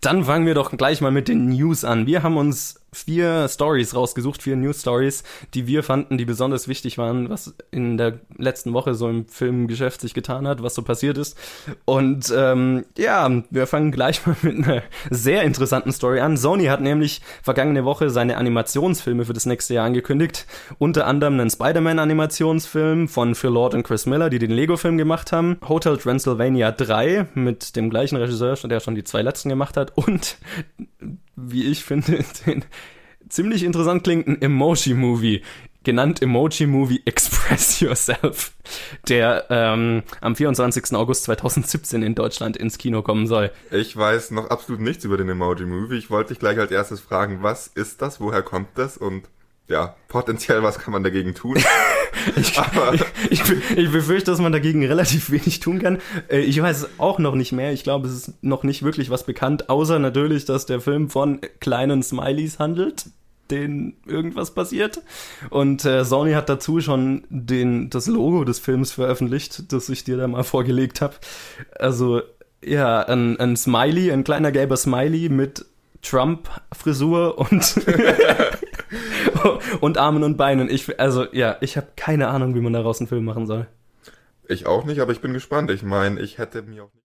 Dann fangen wir doch gleich mal mit den News an. Wir haben uns 4 Stories rausgesucht, 4 News-Stories, die wir fanden, die besonders wichtig waren, was in der letzten Woche so im Filmgeschäft sich getan hat, was so passiert ist. Und wir fangen gleich mal mit einer sehr interessanten Story an. Sony hat nämlich vergangene Woche seine Animationsfilme für das nächste Jahr angekündigt. Unter anderem einen Spider-Man-Animationsfilm von Phil Lord und Chris Miller, die den Lego-Film gemacht haben. Hotel Transylvania 3 mit dem gleichen Regisseur, der schon die 2 letzten gemacht hat. Und, wie ich finde, den ziemlich interessant klingenden Emoji-Movie, genannt Emoji-Movie Express Yourself, der am 24. August 2017 in Deutschland ins Kino kommen soll. Ich weiß noch absolut nichts über den Emoji-Movie. Ich wollte dich gleich als erstes fragen, was ist das, woher kommt das und ja, potenziell, was kann man dagegen tun? Ich befürchte, dass man dagegen relativ wenig tun kann. Ich weiß auch noch nicht mehr. Ich glaube, es ist noch nicht wirklich was bekannt, außer natürlich, dass der Film von kleinen Smileys handelt, denen irgendwas passiert. Und Sony hat dazu schon das Logo des Films veröffentlicht, das ich dir da mal vorgelegt habe. Also, ja, ein Smiley, ein kleiner gelber Smiley mit Trump-Frisur und Armen und Beinen. Ich habe keine Ahnung, wie man daraus einen Film machen soll. Ich auch nicht, aber ich bin gespannt. Ich meine, ich hätte mir auch nicht